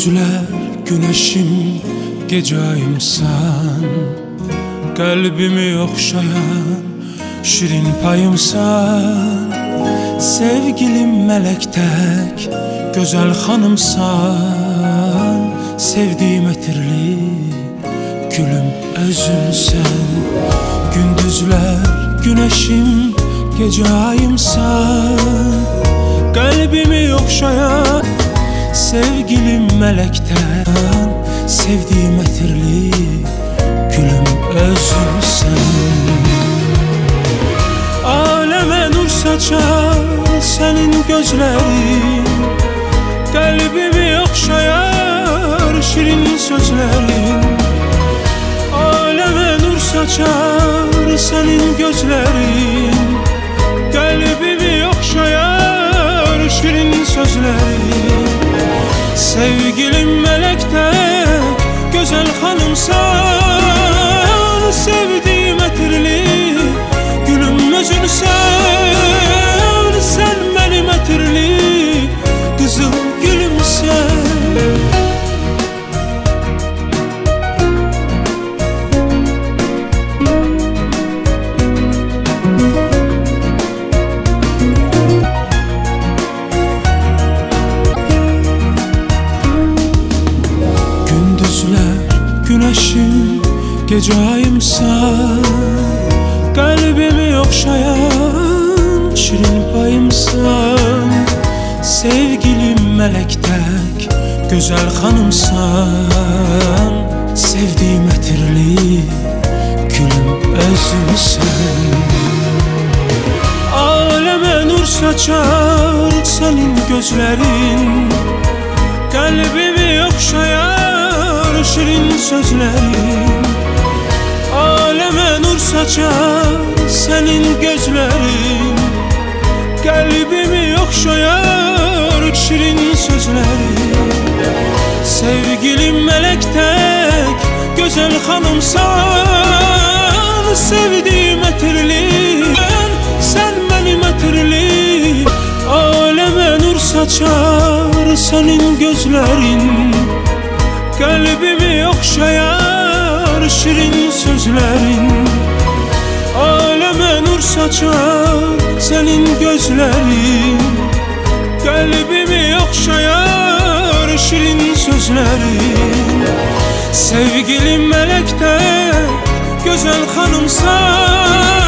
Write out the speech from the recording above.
Gündüzler güneşim, gece ayımsan, kalbimi okşayan şirin payımsan. Sevgilim melek tek, güzel hanımsan. Sevdiğim etirli, gülüm özünsen. Gündüzler güneşim, gece ayımsan, kalbimi okşayan sevgilim melekten. Sevdiğim etirli, gülüm özünsen. Aleme nur saçar senin gözlerin, kalbimi okşayar şirin sözlerin. Aleme nur saçar senin gözlerin, kalbimi okşayar şirin sözlerin. Sevgilim melekte güzel hanımsan. Sevdiğim etirli, gülüm özünsen. Sen benim etirli, kızıl gülümsen. Güneşim, gece ayımsan, kalbimi okşayan şirin payımsan. Sevgilim melek tek, güzel hanımsan. Sevdiğim etirli, gülüm özünsen. Aleme nur saçar senin gözlerin, kalbimi okşayan şirin sözlerin. Aleme nur saçar senin gözlerin, kalbimi okşayar şirin sözlerin. Sevgilim melek tek, güzel hanımsan. Sevdiğim etirli, sen benim etirli. Aleme nur saçar senin gözlerin, kalbimi okşayar şirin sözlerin. Aleme nur saçar senin gözlerin, kalbimi okşayar şirin sözlerin. Sevgilim melekte güzel hanımsan.